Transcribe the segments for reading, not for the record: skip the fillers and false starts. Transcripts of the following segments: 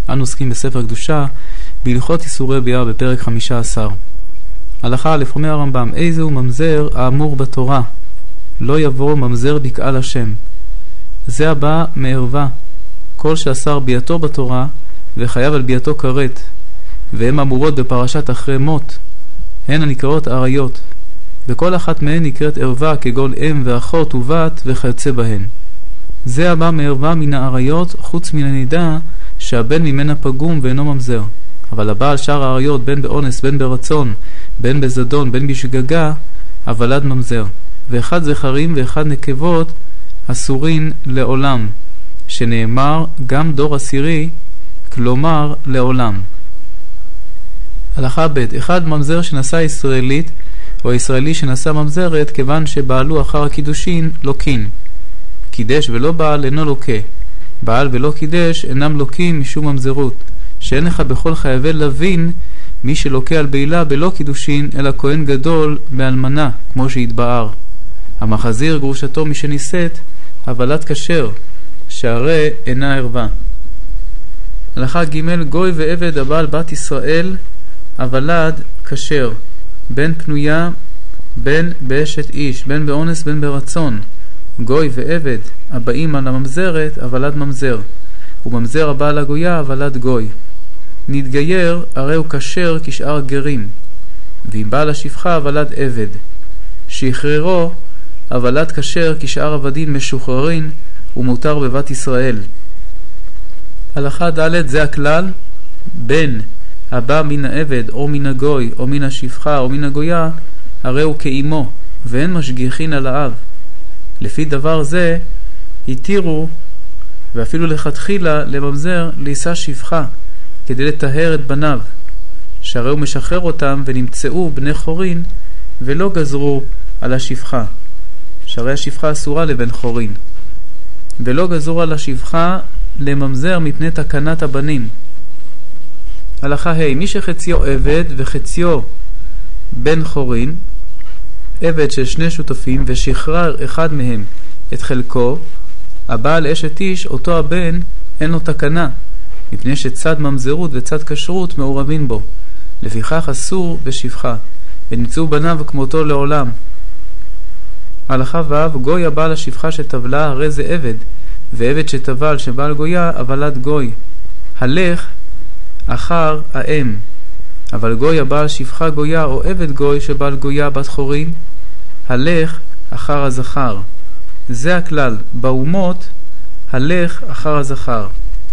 אנו עוסקים בספר קדושה, בהלכות איסורי ביאה בפרק 15. הלכה א', אומר הרמב"ם, איזהו ממזר האמור בתורה? לא יבוא ממזר בקהל השם. זה הבא מערווה, כל שאסר ביאתו בתורה וחייב על ביאתו כרת, והן אמורות בפרשת אחרי מות, הן הנקראות עריות, וכל אחת מהן נקראת ערווה כגון אם ואחות ובת וכיוצא בהן. זה הבא מערווה מן העריות, חוץ מן הנידה שהבן ממנה פגום ואינו ממזר. אבל הבעל שאר העריות, בין באונס, בין ברצון, בין בזדון, בין בשגגה, הוולד ממזר. ואחד זכרים ואחד נקבות אסורין לעולם, שנאמר גם דור עשירי, כלומר לעולם. הלכה ב', אחד ממזר שנשא ישראלית או ישראלי שנשא ממזרת, כיוון שבעלו אחר הקידושין לוקין. קידש ולא בעל אינו לוקה, בעל ולא קידש אינם לוקים משום ממזרות, שאין לך בכל חייבי לבין מי שלוקה על בעילה בלא קידושין, אלא כהן גדול באלמנה, כמו שהתבאר. המחזיר גרושתו מי שנישאת, הוולד כשר, שהרי אינה ערווה. הלכה ג', גוי ועבד הבעל בת ישראל, הוולד כשר, בין פנויה, בין באשת איש, בין באונס, בין ברצון. גוי ועבד הבאים על הממזרת, הוולד ממזר, וממזר הבא על הגויה, הוולד גוי. נתגייר, הרי הוא כשר כשאר גרים, ואם בא לשפחה, הוולד עבד. שחררו, הוולד כשר כשאר עבדים משוחררים, ומותר בבת ישראל. הלכה ד', זה הכלל, בין הבא מן העבד או מן הגוי או מן השפחה או מן הגויה, הרי הוא כאימו, ואין משגיחין על האב. לפי דבר זה התירו, ואפילו לכתחילה לממזר לישא שפחה, כדי לטהר את בניו, שהרי הוא משחרר אותם ונמצאו בני חורין, ולא גזרו על השפחה, שהרי השפחה אסורה לבן חורין, ולא גזרו על השפחה לממזר מפני תקנת הבנים. הלכה ה', מי שחציו עבד וחציו בן חורין, עבד של שני שותפים, ושחרר אחד מהם את חלקו, הבעל אשת איש, אותו הבן אין לו תקנה, מפני שצד ממזרות וצד כשרות מעורבים בו, לפיכך אסור בשפחה, ונמצאו בניו כמותו לעולם. הלכה ו', גוי הבעל השפחה שטבלה, הרי זה עבד, ועבד שטבל שבעל גויה, הוולד גוי. הלך אחר האם, אבל גוי הבעל שפחה גויה או עבד גוי שבעל גויה בת חורין, הלך אחר הזכר. זה הכלל, באומות הלך אחר הזכר.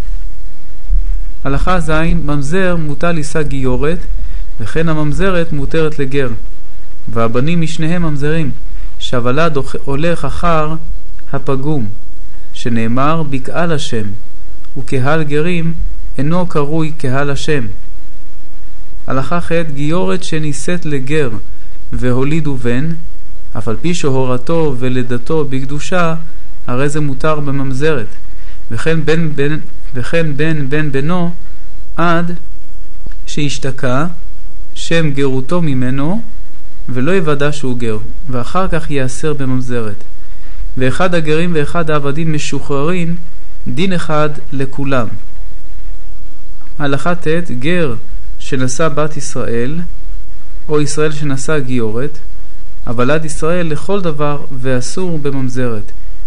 הלכה ז', ממזר מותר לישא גיורת, וכן הממזרת מותרת לגר, והבנים משניהם ממזרים, שהוולד הולך אחר הפגום, שנאמר בקהל השם, וקהל גרים אינו קרוי קהל השם. הלכה ח', גיורת שנישאת לגר והולידו בן, אף על פי שהורתו ולידתו בקדושה, הרי זה מותר בממזרת, וכן בן בנו עד שהשתקע שם גרותו ממנו, ולא יוודא שהוא גר, ואחר כך יאסר בממזרת. ואחד הגרים ואחד העבדים משוחררים, דין אחד לכולם. הלכה ט', גר שנשא בת ישראל, או ישראל שנשא גיורת, הוולד ישראל לכל דבר, ואסור בממזרת.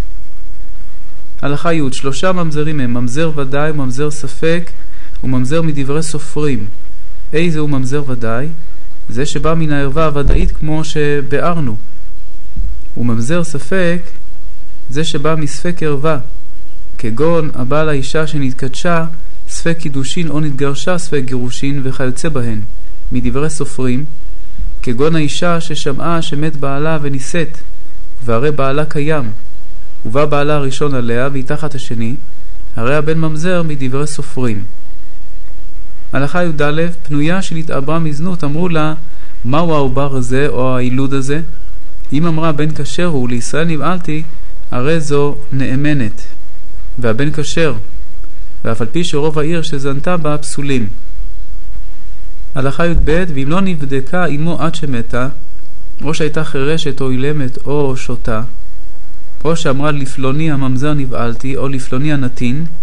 הלכה י', שלושה ממזרים הם, ממזר ודאי, ממזר ספק, וממזר מדברי סופרים. איזה הוא ממזר ודאי? זה שבא מן הערווה הוודאית כמו שבארנו. וממזר ספק, זה שבא מספק ערווה, כגון הבעל האישה שנתקדשה, ספק קידושין או נתגרשה ספק גירושין וכיוצא בהן, מדברי סופרים, כגון האישה ששמעה שמת בעלה ונישאת, והרי בעלה קיים, ובא בעלה הראשון עליה והיא תחת השני, הרי הבן ממזר מדברי סופרים. הלכה י"א, פנויה שנתעברה מזנות, אמרו לה, מהו העובר הזה או הילוד הזה? אם אמרה בן כשר הוא, לישראל נבעלתי, הרי זו נאמנת, והבן כשר, ואף על פי שרוב העיר שזנתה בה פסולים. הלכה י"ב, ואם לא נבדקה אמו עד שמתה, או שהייתה חרשת או אילמת או שותה, או שאמרה לפלוני הממזר נבעלתי או לפלוני הנתין,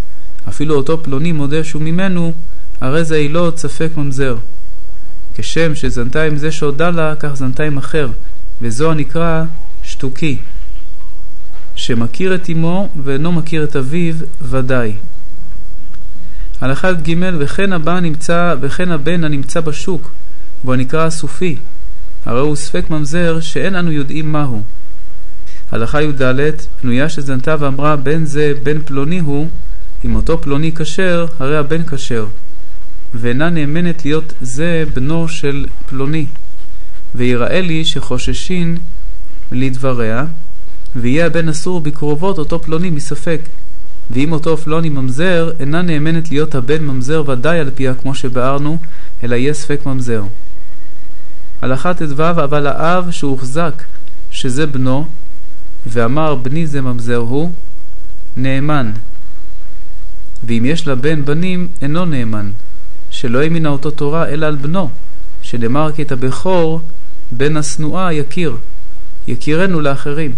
אפילו אותו פלוני מודה שהוא ממנו, הרי זה אילות ספק ממזר. כשם שזנתה עם זה שהודה לה, כך זנתה עם אחר, וזו הנקרא שטוקי, שמכיר את אמו ואינו מכיר את אביו ודאי. הלכה ג' וכן הבן הנמצא בשוק, והוא נקרא הסופי, הרי הוא ספק ממזר שאין אנו יודעים מהו. הלכה י"ד, פנויה שזנתה ואמרה בן זה בן פלוני הוא, אם אותו פלוני כשר, הרי הבן כשר, ואינה נאמנת להיות זה בנו של פלוני, ויראה לי שחוששין לדבריה, ויהיה הבן אסור בקרובות אותו פלוני מספק, ואם אותו פלוני ממזר, אינה נאמנת להיות הבן ממזר ודאי על פיה כמו שבארנו, אלא יהיה ספק ממזר. הלכה ט"ו, אבל האב שהוחזק שזה בנו, ואמר בני זה ממזר הוא, נאמן. ואם יש לבן בנים, אינו נאמן, שלא ימינה אותו תורה אלא על בנו, שנאמר כי את הבכור בן השנואה יכירנו לאחרים.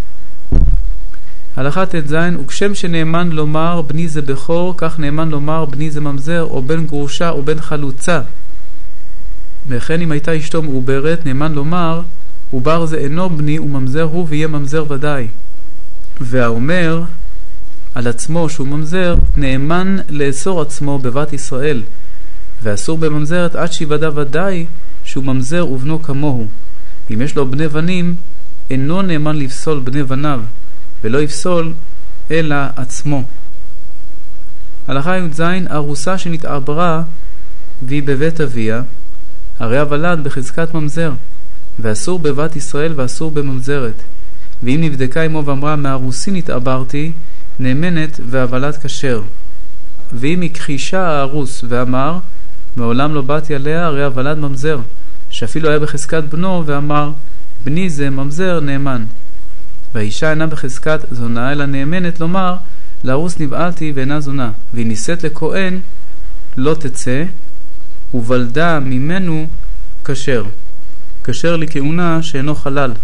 הלכה ט"ז, וכשם שנאמן לומר בני זה בכור, כך נאמן לומר בני זה ממזר, או בן גרושה או בן חלוצה. וכן אם הייתה אשתו מעוברת, נאמן לומר עובר זה אינו בני וממזר הוא ויהיה ממזר ודאי. והאומר על עצמו שהוא ממזר, נאמן לאסור עצמו בבת ישראל, ואסור בממזרת עד שיוודע ודאי שהוא ממזר ובנו כמוהו. אם יש לו בני בנים, אינו נאמן לפסול בני בניו, ולא יפסול אלא עצמו. הלכה י"ז, ארוסה שנתעברה והיא בבית אביה, הרי הוולד בחזקת ממזר, ואסור בבת ישראל ואסור בממזרת. ואם נבדקה עמו ואמרה מהרוסי נתעברתי, נאמנת והוולד כשר. ואם הכחישה הארוס ואמר מעולם לא באתי עליה, הרי הוולד ממזר, שאפילו היה בחזקת בנו ואמר בני זה ממזר נאמן. והאישה אינה בחזקת זונה אלא נאמנת לומר לארוס נבעלתי ואינה זונה, והיא נישאת לכהן לא תצא, ובלדה ממנו כשר, כשר לכהונה שאינו חלל.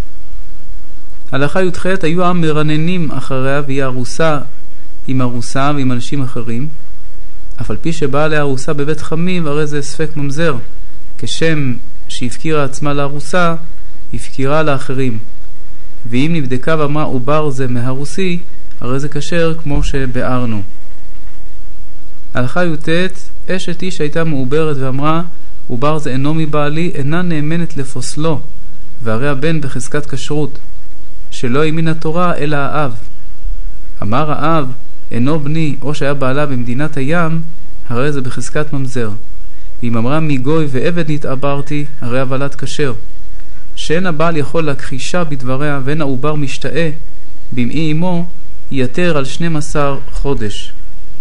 הלכה י"ח, היו העם מרננים אחריה והיא ארוסה עם ארוסה ועם אנשים אחרים, אף על פי שבאה לארוסה בבית חמיב, הרי זה ספק ממזר, כשם שהפקירה עצמה לארוסה, הפקירה לאחרים. ואם נבדקה ואמרה עובר זה מהרוסי, הרי זה כשר כמו שבארנו. הלכה י"ט, אשת איש הייתה מעוברת ואמרה עובר זה אינו מבעלי, אינה נאמנת לפוסלו, והרי הבן בחזקת כשרות, שלא ימין התורה אלא האב. אמר האב אינו בני, או שהיה בעלה במדינת הים, הרי זה בחזקת ממזר. ואם אמרה מגוי ועבד נתעברתי, הרי הוולד כשר, שאין הבעל יכול להכחישה בדבריה, ואין העובר משתאה במעי אמו, יתר על 12 חודש.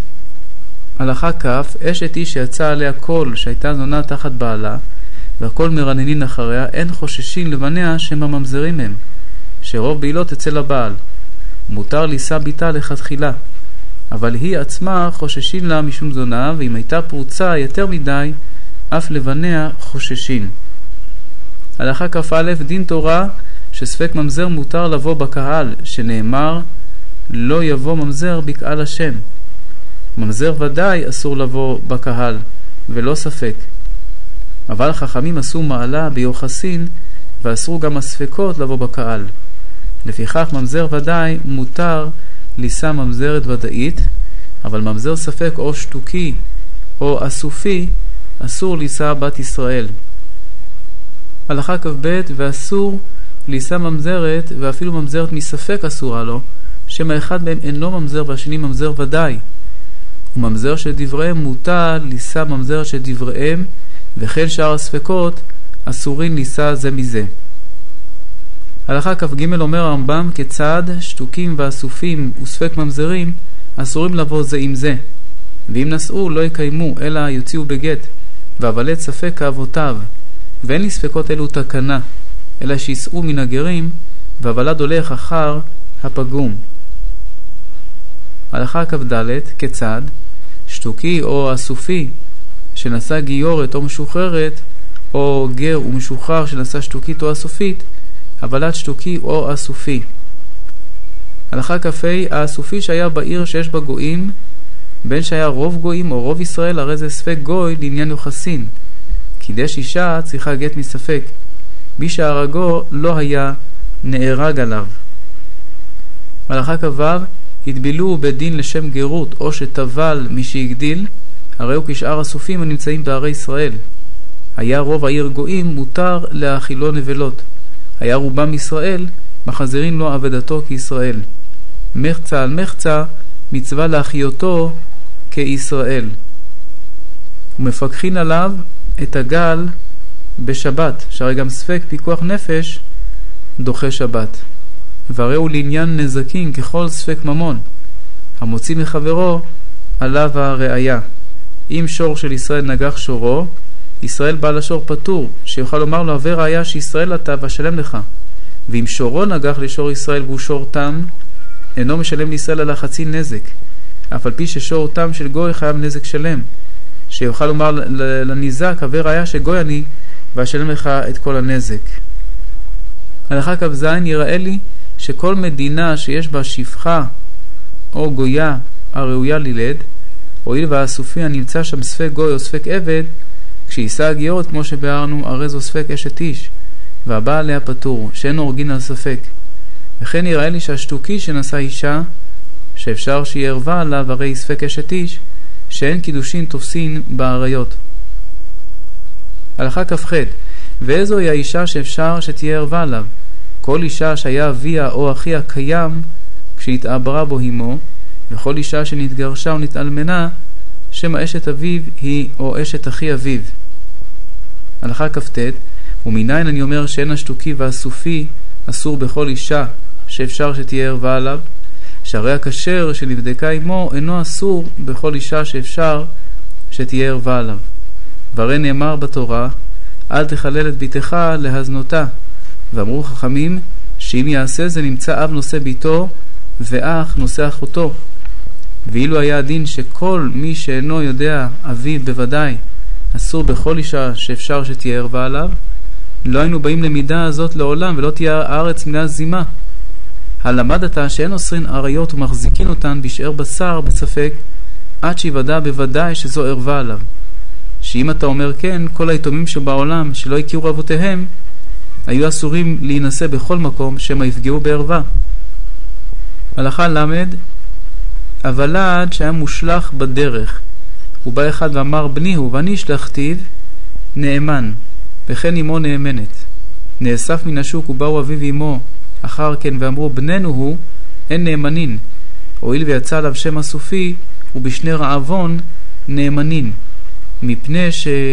הלכה כ', אשת איש שיצא עליה כל שהייתה זונה תחת בעלה, והכל מרננין אחריה, אין חוששין לבניה שהם הממזרים הם, שרוב בעילות תצא לבעל. מותר לישא ביתה לכתחילה, אבל היא עצמה חוששין לה משום זונה, ואם הייתה פרוצה יותר מדי, אף לבניה חוששין. הלכה כ"א, דין תורה שספק ממזר מותר לבוא בקהל, שנאמר לא יבוא ממזר בקהל השם. ממזר ודאי אסור לבוא בקהל, ולא ספק. אבל חכמים עשו מעלה ביוחסין, ואסרו גם הספקות לבוא בקהל. לפיכך ממזר ודאי מותר לישא ממזרת ודאית, אבל ממזר ספק או שטוקי או אסופי אסור לישא בת ישראל. הלכה כ"ב, ואסור לישא ממזרת, ואפילו ממזרת מספק אסורה לו, שמה אחד מהם אינו ממזר והשני ממזר ודאי. וממזר שדבריהם מותר לישא ממזר שדבריהם, וכן שאר הספקות אסורים לישא זה מזה. הלכה כ"ג, אומר הרמב"ם כיצד שטוקים ואסופים וספק ממזרים אסורים לבוא זה עם זה, ואם נשאו לא יקיימו אלא יוציאו בגט, והוולד ספק כאבותיו, ואין לספקות אלו תקנה אלא שיסעו מן הגרים, והוולד הולך אחר הפגום. הלכה כ"ד, כיצד שטוקי או אסופי שנשא גיורת או משוחררת, או גר ומשוחרר שנשא שטוקית או אסופית, הוולד שטוקי או אסופי. הלכה כ"ה, האסופי שהיה בעיר שיש בה גויים בין שהיה רוב גויים או רוב ישראל, הרי זה ספק גוי לעניין יוחסין. קידש אישה צריכה גט מספק. מי שהרגו לא היה נהרג עליו. הלכה כבב, התבילו בדין לשם גרות או שטבל מי שהגדיל, הרי הוא כשאר הסופים הנמצאים בערי ישראל. היה רוב העיר גויים, מותר להאכילו נבלות. היה רובם ישראל, מחזירים לו עבדתו כישראל. מחצה על מחצה, מצווה להחיותו כישראל. ומפקחין עליו את הגל בשבת, שהרי גם ספק פיקוח נפש דוחה שבת. והרי הוא לעניין נזקים ככל ספק ממון, המוציא מחברו עליו הראיה. אם שור של ישראל נגח שורו, ישראל בעל השור פטור, שיוכל לומר לו הווה ראיה שישראל אתה ואשלם לך. ואם שורו נגח לשור ישראל והוא שור תם, אינו משלם לישראל על החצי נזק, אף על פי ששור תם של גוי חייב נזק שלם, שיוכל לומר לניזק הווה ראיה שגוי אני ואשלם לך את כל הנזק. הלכה כ"ז, יראה לי שכל מדינה שיש בה שפחה או גויה הראויה לילד, הואיל והסופי הנמצא שם ספק גוי או ספק עבד, כשישא הגיורת כמו שבארנו, הרי זו ספק אשת איש, והבא עליה פטור, שאין הורגין על ספק. וכן יראה לי שהשתוקי שנשא אישה, שאפשר שיהיה ערווה עליו, הרי ספק אשת איש, שאין קידושין תופסין בעריות. הלכה כ"ח, ואיזוהי האישה שאפשר שתהיה ערווה עליו? כל אישה שהיה אביה או אחיה קיים כשהתעברה בו הימו, וכל אישה שנתגרשה או נתאלמנה, שמה אשת אביו היא או אשת אחי אביו. הלכה כ"ט, ומניין אני אומר שאין השתוקי והסופי אסור בכל אישה שאפשר שתהיה ערווה עליו, שהרי הכשר שנבדקה עמו אינו אסור בכל אישה שאפשר שתהיה ערווה עליו. והרי נאמר בתורה, אל תחלל את ביתך להזנותה. ואמרו חכמים שאם יעשה זה נמצא אב נושא ביתו ואח נושא אחותו. ואילו היה הדין שכל מי שאינו יודע אביו בוודאי אסור בכל אישה שאפשר שתהיה ערווה עליו, לא היינו באים למידה הזאת לעולם ולא תהיה הארץ מידה זימה. הלמדת שאין אוסרין עריות ומחזיקין אותן בשאר בשר בספק עד שיוודע בוודאי שזו ערווה עליו. שאם אתה אומר כן, כל היתומים שבעולם שלא הכירו אבותיהם היו אסורים להינשא בכל מקום שהם יפגעו בערווה. הלכה למד, הוולד שהיה מושלח בדרך, הוא בא אחד ואמר בני הוא ואני שלחתיו נאמן, וכן אמו נאמנת. נאסף מן השוק ובאו אביו ואמו אחר כן ואמרו בננו הוא, אין נאמנין. הואיל ויצא עליו שם הסופי ובשני רעבון נאמנין, מפני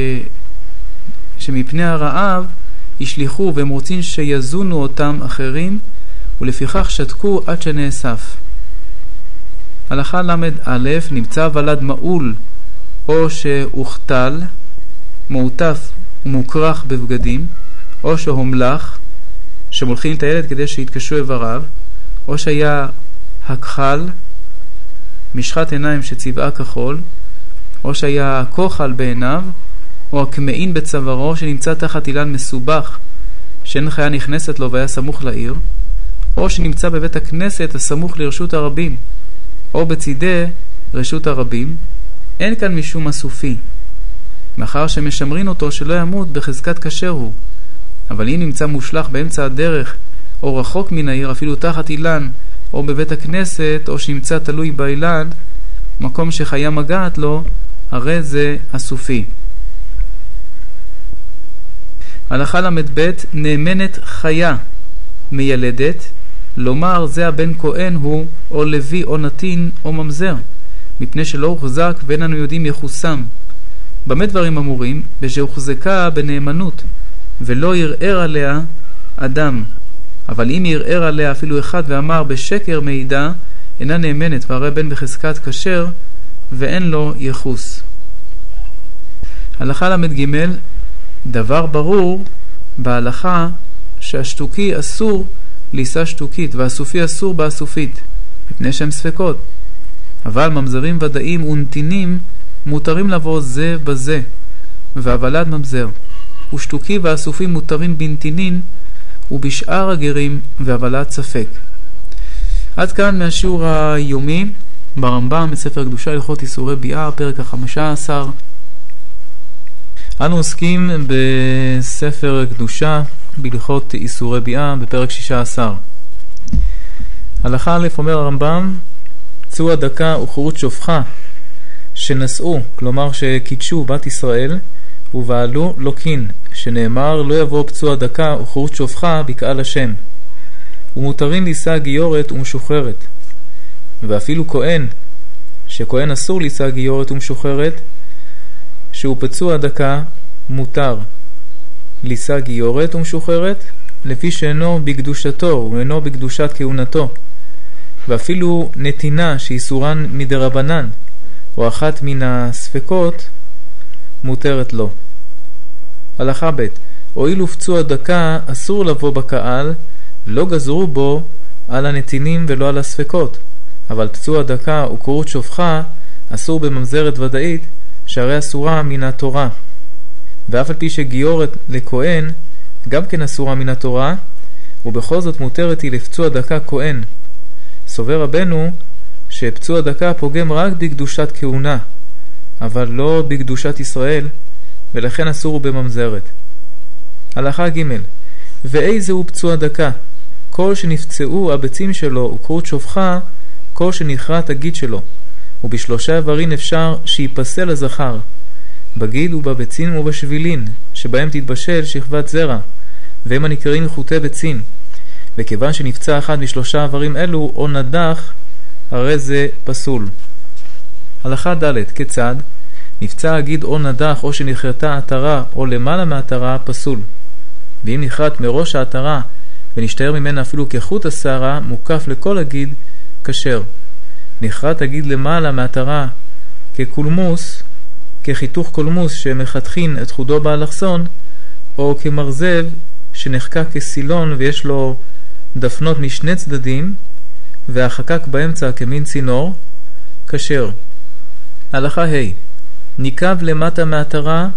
שמפני הרעב ישליחו והם רוצים שיזונו אותם אחרים, ולפיכך שתקו עד שנאסף. הלכה למד א', נמצא ולד מעול או שהוכתל, מעוטף ומוקרח בבגדים, או שהומלך, שמולכים את הילד כדי שיתקשו איבריו, או שהיה הכחל, משחת עיניים שצבעה כחול, או שהיה כוחל בעיניו, או הכמעין בצווארו שנמצא תחת אילן מסובך, שאין חיה נכנסת לו והיה סמוך לעיר, או שנמצא בבית הכנסת הסמוך לרשות הרבים, או בצידי רשות הרבים, אין כאן משום הסופי, מאחר שמשמרין אותו שלא ימות בחזקת כשר הוא. אבל אם נמצא מושלח באמצע הדרך, או רחוק מן העיר, אפילו תחת אילן, או בבית הכנסת, או שנמצא תלוי באילן, מקום שחיה מגעת לו, הרי זה הסופי. הלכה למד ב', נאמנת חיה מילדת, לומר זה הבן כהן הוא, או לוי, או נתין, או ממזר, מפני שלא הוחזק ואין אנו יודעים יחוסם. במה דברים אמורים? ושהוחזקה בנאמנות, ולא ירער עליה אדם. אבל אם ירער עליה אפילו אחד ואמר בשקר מעידה, אינה נאמנת, והרי בן בחזקת כשר, ואין לו יחוס. הלכה למד ג', דבר ברור בהלכה שהשתוקי אסור לישא שתוקית, והסופי אסור באסופית, מפני שהם ספקות. אבל ממזרים ודאים ונתינים מותרים לבוא זה בזה, והוולד ממזר. ושתוקי והסופי מותרים בנתינין, ובשאר הגרים והוולד ספק. עד כאן מהשיעור היומי. ברמב"ם בספר קדושה הלכות איסורי ביאה, פרק ה-15. אנו עוסקים בספר קדושה בהלכות איסורי ביאה בפרק 16. הלכה א' אומר הרמב"ם, צאו הדקה וחירות שופחה שנשאו, כלומר שקידשו בת ישראל, ובעלו לוקין, שנאמר לא יבוא פצוע דקה וחירות שופחה בקהל השם. ומותרים לישא גיורת ומשוחררת. ואפילו כהן, שכהן אסור לישא גיורת ומשוחררת, שהוא פצוע דקה, מותר לישא גיורת ומשוחררת, לפי שאינו בקדושתו ואינו בקדושת כהונתו. ואפילו נתינה שאיסורן מדרבנן, או אחת מן הספקות, מותרת לו. הלכה ב' הואיל ופצוע דקה אסור לבוא בקהל, לא גזרו בו על הנתינים ולא על הספקות, אבל פצוע דקה וחירות שופחה אסור בממזרת ודאית, שהרי אסורה מן התורה. ואף על פי שגיורת לכהן גם כן אסורה מן התורה, ובכל זאת מותרת היא לפצוע דקה כהן. סובר רבנו שפצוע דקה פוגם רק בקדושת כהונה, אבל לא בקדושת ישראל, ולכן אסור הוא בממזרת. הלכה ג' ואיזה הוא פצוע דקה? כל שנפצעו הביצים שלו וחירות שופחה, כל שנכרת הגיד שלו, ובשלושה איברים אפשר שיפסל הזכר, בגיד ובביצים ובשבילין, שבהם תתבשל שכבת זרע, והם הנקראים חוטי ביצים. וכיוון שנפצע אחד משלושה איברים אלו או נדח, הרי זה פסול. הלכה ד' כיצד? נפצע הגיד או נדח או שנכרתה עטרה או למעלה מעטרה, פסול. ואם נכרת מראש העטרה ונשתער ממנה אפילו כחוט השערה, מוקף לכל הגיד, כשר. נכרת הגיד למעלה מעטרה כקולמוס, כחיתוך קולמוס שמחתכין את חודו באלכסון, או כמרזב שנחקק כסילון ויש לו דפנות משני צדדים והחקק באמצע כמין צינור, כשר. הלכה ה' ניקב למטה מעטרה,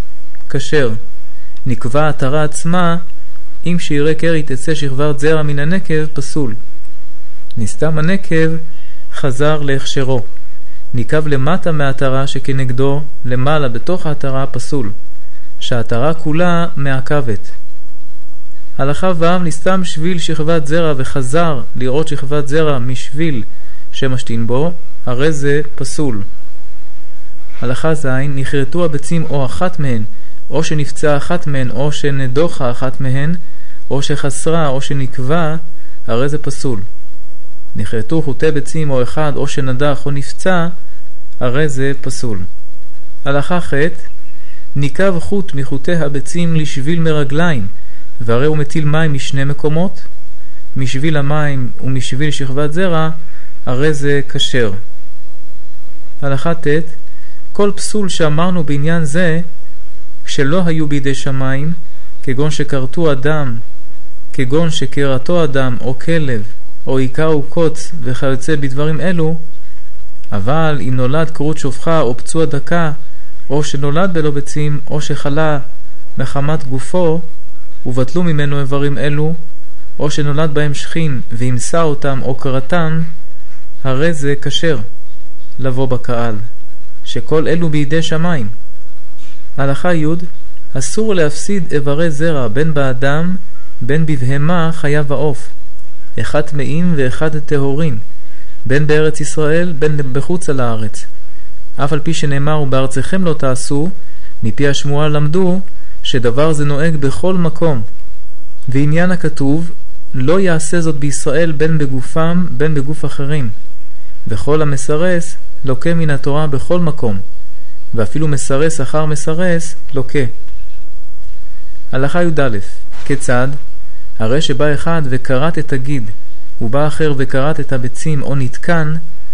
כשר. נקבה העטרה עצמה, אם שיראה קרי תצא שכבת זרע מן הנקב, פסול. נסתם הנקב, חזר להכשרו. ניקב למטה מעטרה שכנגדו, למעלה בתוך העטרה, פסול. שהעטרה כולה מעכבת. הלכה ו' נסתם שביל שכבת זרע וחזר לראות שכבת זרע משביל שמשתין בו, הרי זה פסול. הלכה ז' נכרתו הביצים או אחת מהן, או שנפצעה אחת מהן, או שנדוחה אחת מהן, או שחסרה, או שנקבה, הרי זה פסול. נכרתו חוטי ביצים או אחד, או שנדח, או נפצע, הרי זה פסול. הלכה ח' ניקב חוט מחוטי הביצים לשביל מרגליים, והרי הוא מטיל מים משני מקומות, משביל המים ומשביל שכבת זרע, הרי זה כשר. הלכה ט' כל פסול שאמרנו בעניין זה, שלא היו בידי שמיים, כגון שקרתו אדם, כגון שקרתו אדם או כלב, או עיקר וקוץ וכיוצא בדברים אלו, אבל אם נולד חירות שופחה או פצוע דקה, או שנולד בלא ביצים, או שחלה מחמת גופו, ובטלו ממנו איברים אלו, או שנולד בהם שכין והמסה אותם או קרתם, הרי זה כשר לבוא בקהל, שכל אלו בידי שמיים. הלכה י' אסור להפסיד איברי זרע בין באדם בין בבהמה חיה ועוף, אחד טמאים ואחד טהורין, בין בארץ ישראל בין בחוץ על הארץ. אף על פי שנאמר ובארצכם לא תעשו, מפי השמועה למדו שדבר זה נוהג בכל מקום. ועניין הכתוב לא יעשה זאת בישראל בין בגופם בין בגוף אחרים, וכל המסרס לוקה מן התורה בכל מקום, ואפילו מסרס אחר מסרס לוקה. הלכה י"א כיצד? הרי שבא אחד וקראת את הגיד, ובא אחר וקראת את הביצים או נתקן,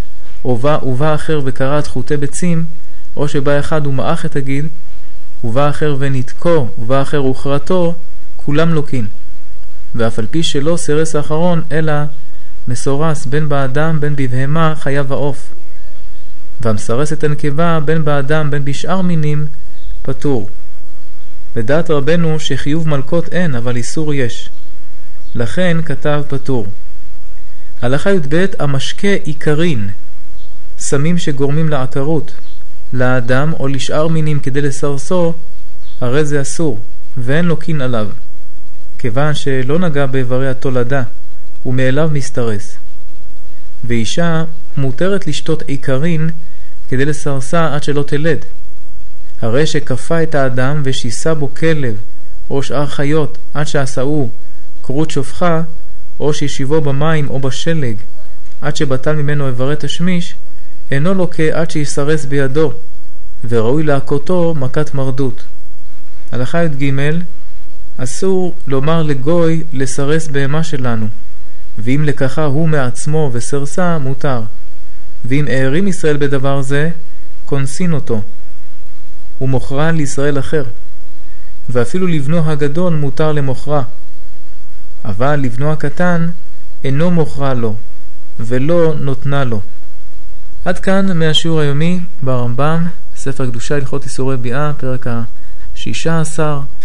ובא אחר וקראת חוטי ביצים, או שבא אחד ומאח את הגיד, ובא אחר ונתקו, ובא אחר הוכרתו, כולם לוקין. ואף על פי שלא סרס האחרון, אלא מסורס בין באדם בין בבהמה חיה ועוף. והמסרס את הנקבה בין באדם בין בשאר מינים, פטור. לדעת רבנו שחיוב מלכות אין, אבל איסור יש. לכן כתב פטור. הלכה י"ב המשקה עיקרין, סמים שגורמים לעקרות, לאדם או לשאר מינים כדי לסרסו, הרי זה אסור, ואין לוקין עליו, כיוון שלא נגע באיברי התולדה, ומאליו מסתרס. ואישה מותרת לשתות עיקרין כדי לסרסה עד שלא תלד. הרי שכפה את האדם ושיסה בו כלב או שאר חיות עד שעשאו קרות שופחה, או שישיבו במים או בשלג עד שבטל ממנו איברי תשמיש, אינו לוקה עד שיסרס בידו, וראוי להכותו מכת מרדות. הלכה י"ג, אסור לומר לגוי לסרס בהמה שלנו, ואם לקחה הוא מעצמו וסרסה מותר, ואם הערים ישראל בדבר זה, כונסין אותו, ומוכרה לישראל אחר, ואפילו לבנו הגדול מותר למוכרה, אבל לבנו הקטן אינו מוכרה לו, ולא נותנה לו. עד כאן מהשיעור היומי ברמב"ם, ספר קדושה הלכות איסורי ביאה, פרק ה-16.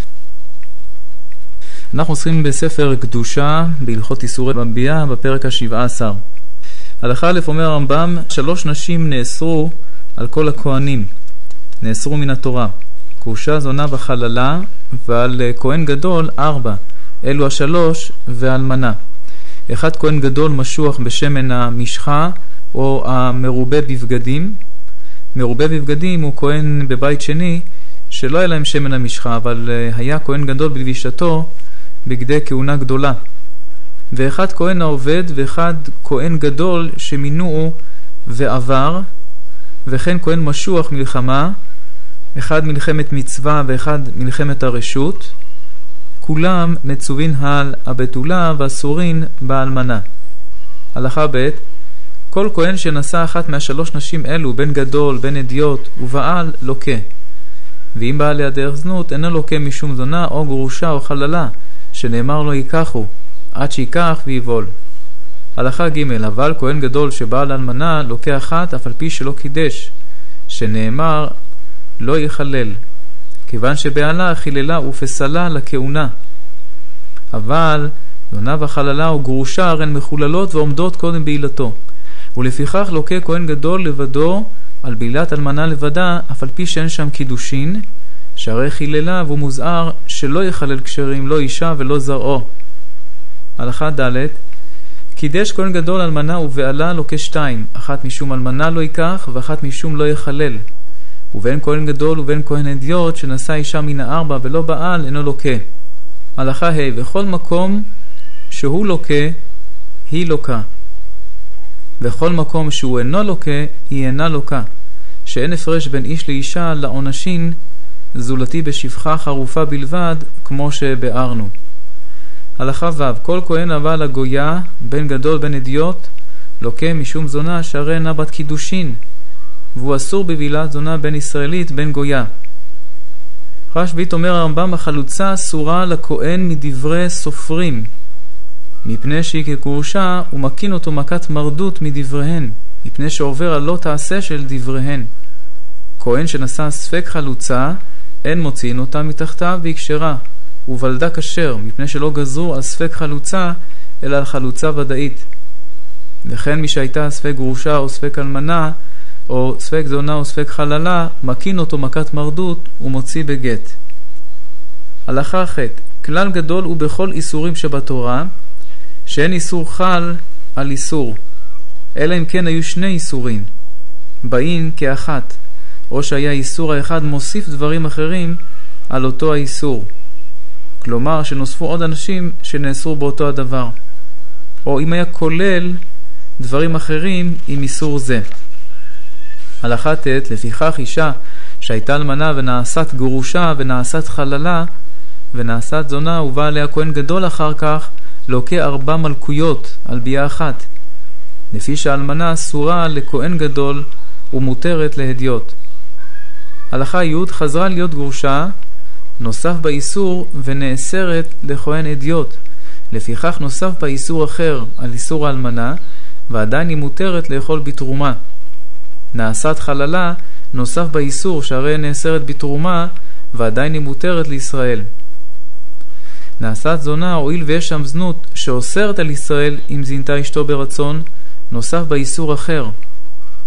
אנחנו עוסקים בספר קדושה בהלכות איסורי ביאה בפרק ה-17. הלכה א' אומר הרמב"ם, 3 נשים נאסרו על כל הכהנים, נאסרו מן התורה, קרושה, זונה וחללה, ועל כהן גדול 4, אלו 3 ואלמנה. אחד כהן גדול משוח בשמן המשחה או המרובה בבגדים. מרובה בבגדים הוא כהן בבית שני שלא היה להם שמן המשחה, אבל היה כהן גדול בלבישתו בגדי כהונה גדולה. ואחד כהן העובד ואחד כהן גדול שמינוהו ועבר, וכן כהן משוח מלחמה, אחד מלחמת מצווה ואחד מלחמת הרשות, כולם מצווין על הבתולה ואסורין באלמנה. הלכה ב' כל כהן שנשא אחת מה3 נשים אלו, בן גדול, בן אדיוט ובעל, לוקה. ואם בעל לידך זנות, אינו לוקה משום זונה או גרושה או חללה, שנאמר לו ייקחו, עד שיקח ויבול. הלכה ג' אבל כהן גדול שבעל אלמנה לוקה אחת, אף על פי שלא קידש, שנאמר לא יחלל, כיוון שבעלה חיללה ופסלה לכהונה. אבל זונה וחללה או גרושה הן מחוללות ועומדות קודם בעילתו, ולפיכך לוקה כהן גדול לבדו על בעילת אלמנה לבדה, אף על פי שאין שם קידושין, שהרי חיללה והוא מוזהר שלא יחלל כשרים, לא אישה ולא זרעו. הלכה ד' קידש כהן גדול אלמנה ובעלה לוקה 2, אחת משום אלמנה לא ייקח ואחת משום לא יחלל. ובין כהן גדול ובין כהן אדיוט שנשא אישה מן 4 ולא בעל אינו לוקה. הלכה ה' וכל מקום שהוא לוקה היא לוקה, וכל מקום שהוא אינו לוקה היא אינה לוקה, שאין הפרש בין איש לאישה לעונשין, זולתי בשפחה חרופה בלבד, כמו שבארנו. הלכה ו' כל כהן הבא לגויה, בן גדול בן אדיוט, לוקה משום זונה שהרי אינה בת קידושין, והוא אסור בבילת זונה בין ישראלית בין גויה. רשב"ית אומר הרמב"ם, החלוצה אסורה לכהן מדברי סופרים, מפני שהיא כגרושה ומקין אותו מכת מרדות מדבריהן, מפני שעובר על לא תעשה של דבריהן. כהן שנשא ספק חלוצה, אין מוציאין אותה מתחתיו ויקשרה, ובלדה כשר, מפני שלא גזרו על ספק חלוצה, אלא על חלוצה ודאית. וכן מי שהייתה ספק גרושה או ספק אלמנה, או ספק זונה או ספק חללה, מקין אותו מכת מרדות ומוציא בגט. הלכה ח' כלל גדול הוא בכל איסורים שבתורה, שאין איסור חל על איסור, אלא אם כן היו 2 איסורים, באין כאחת, או שהיה איסור האחד מוסיף דברים אחרים על אותו האיסור. כלומר שנוספו עוד אנשים שנאסרו באותו הדבר, או אם היה כולל דברים אחרים עם איסור זה. הלכה ט' לפיכך אישה שהייתה אלמנה ונעשת גרושה ונעשת חללה ונעשת זונה ובא עליה כהן גדול אחר כך, לוקה 4 מלכויות על ביאה אחת, לפי שהאלמנה אסורה לכהן גדול ומותרת להדיוט. הלכה י' חזרה להיות גרושה, נוסף באיסור ונאסרת לכהן אדיוט, לפיכך נוסף באיסור אחר על איסור האלמנה, ועדיין היא מותרת לאכול בתרומה. נעשת חללה נוסף באיסור שהרי נאסרת בתרומה, ועדיין היא מותרת לישראל. נעשת זונה, הואיל ויש שם זנות שאוסרת על ישראל אם זינתה אשתו ברצון, נוסף באיסור אחר.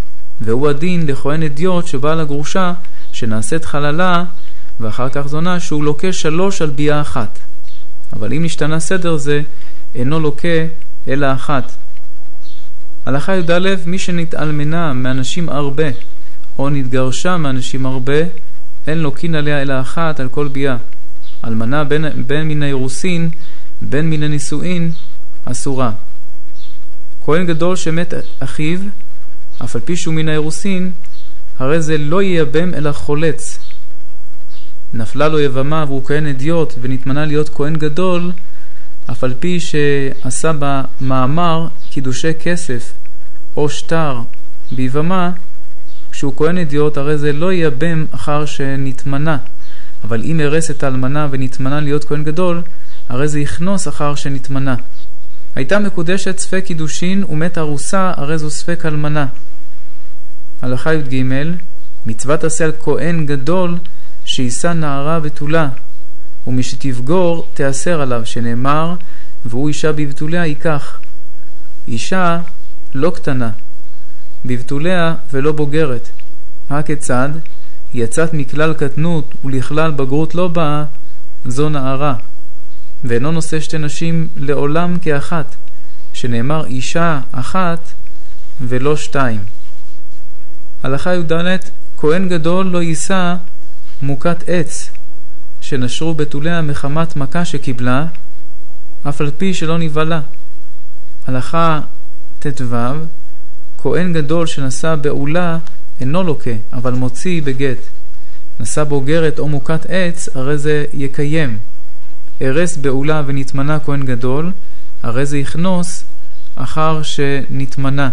והוא הדין לכהן אדיוט שבא לגרושה שנעשית חללה ואחר כך זונה שהוא לוקה 3 על ביאה 1. אבל אם נשתנה סדר זה, אינו לוקה אלא 1. הלכה י"א, מי שנתאלמנה מאנשים הרבה או נתגרשה מאנשים הרבה, אין לוקין עליה אלא 1 על כל ביאה. אלמנה בין מן האירוסין בין מן הנישואין אסורה. כהן גדול שמת אחיו אף על פי שהוא מן האירוסין, הרי זה לא ייבם אלא חולץ. נפלה לו יבמה והוא כהן אדיוט ונתמנה להיות כהן גדול, אף על פי שעשה במאמר קידושי כסף או שטר ביבמה, כשהוא כהן אדיוט הרי זה לא ייבם אחר שנתמנה. אבל אם הרס את האלמנה ונתמנה להיות כהן גדול, הרי זה יכנוס אחר שנתמנה. הייתה מקודשת ספק קידושין ומת ארוסה, הרי זו ספק אלמנה. הלכה י"ג, מצוות עשה על כהן גדול שישא נערה בתולה, ומשתבגור תאסר עליו, שנאמר, והוא אישה בבתוליה ייקח. אישה לא קטנה, בבתוליה ולא בוגרת. הכיצד? יצאת מכלל קטנות ולכלל בגרות לא באה, זו נערה. ואינו נושא 2 נשים לעולם כאחת, שנאמר אישה 1 ולא 2. הלכה י"ד, כהן גדול לא יישא מוכת עץ שנשרו בתוליה מחמת מכה שקיבלה, אף על פי שלא נבלה. הלכה ט"ו, כהן גדול שנשא בעולה אינו לוקה, אבל מוציא בגט. נשא בוגרת או מוכת עץ, הרי זה יקיים. הרס בעולה ונתמנה כהן גדול, הרי זה יכנוס אחר שנתמנה.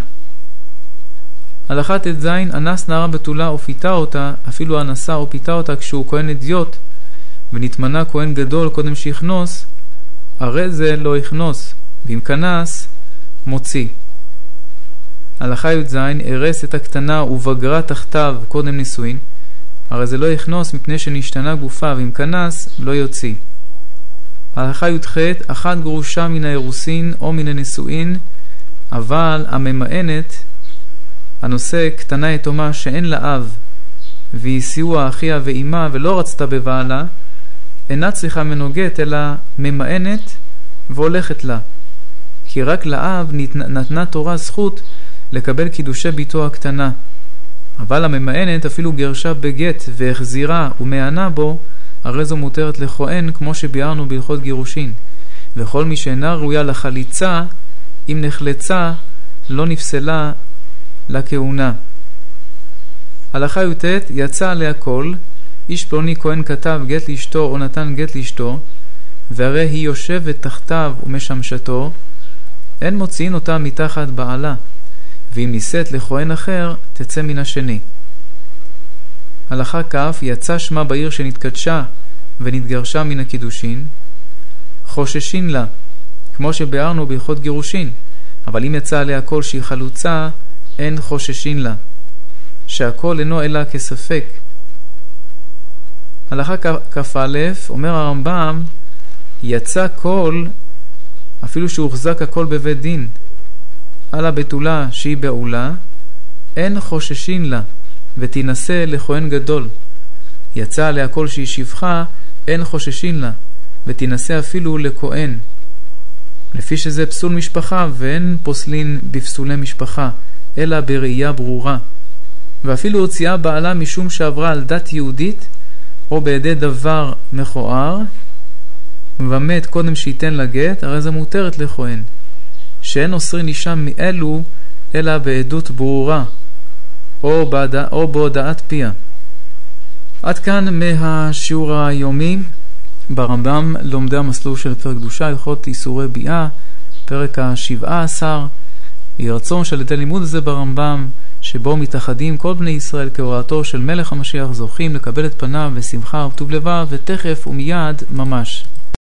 הלכה ט"ז, אנס נערה בתולה או פיתה אותה, אפילו אנסה או פיתה אותה כשהוא כהן אדיוט, ונתמנה כהן גדול קודם שיכנוס, הרי זה לא יכנוס, ואם כנס, מוציא. הלכה י"ז, הרס את הקטנה ובגרה תחתיו קודם נישואין, הרי זה לא יכנוס מפני שנשתנה גופה, ואם כנס, לא יוציא. הלכה י"ח, אחת גרושה מן האירוסין או מן הנישואין, אבל הממאנת, הנושא קטנה יתומה שאין לה אב, והיא סיוע אחיה ואימה ולא רצתה בבעלה, אינה צריכה מנוגת אלא ממאנת והולכת לה. כי רק לאב נתנה תורה זכות לקבל קידושי ביתו הקטנה. אבל הממאנת אפילו גרשה בגט והחזירה ומענה בו, הרי זו מותרת לכהן כמו שביארנו בהלכות גירושין. וכל מי שאינה ראויה לחליצה, אם נחלצה, לא נפסלה לכהונה. הלכה י"ט, יצא עליה כל, איש פלוני כהן כתב גט לאשתו או נתן גט לאשתו, והרי היא יושבת תחתיו ומשמשתו, אין מוציאים אותה מתחת בעלה, ואם נישאת לכהן אחר, תצא מן השני. הלכה כ', יצא שמה בעיר שנתקדשה ונתגרשה מן הקידושין, חוששין לה, כמו שביארנו בהלכות גירושין, אבל אם יצא עליה כל שהיא חלוצה, אין חוששין לה, שהכל אינו אלא כספק. הלכה כ"א, אומר הרמב"ם, יצא כל, אפילו שהוחזק הכל בבית דין, על הבתולה שהיא בעולה, אין חוששין לה, ותינשא לכהן גדול. יצא עליה כל שהיא שפחה, אין חוששין לה, ותינשא אפילו לכהן. לפי שזה פסול משפחה, ואין פוסלין בפסולי משפחה, אלא בראייה ברורה. ואפילו הוציאה בעלה משום שעברה על דת יהודית, או בידי דבר מכוער, ומת קודם שייתן לגט, הרי זה מותרת לכהן. שאין אוסרין אישה מאלו, אלא בעדות ברורה, או בהודעת פיה. עד כאן מהשיעור היומי ברמב"ם לומדי המסלול של פרק קדושה, הלכות איסורי ביאה, פרק ה-17. יהי רצון שלדי לימוד הזה ברמב"ם, שבו מתאחדים כל בני ישראל כהוראתו של מלך המשיח, זוכים לקבל את פניו בשמחה ובטוב לבב, ותכף ומיד ממש.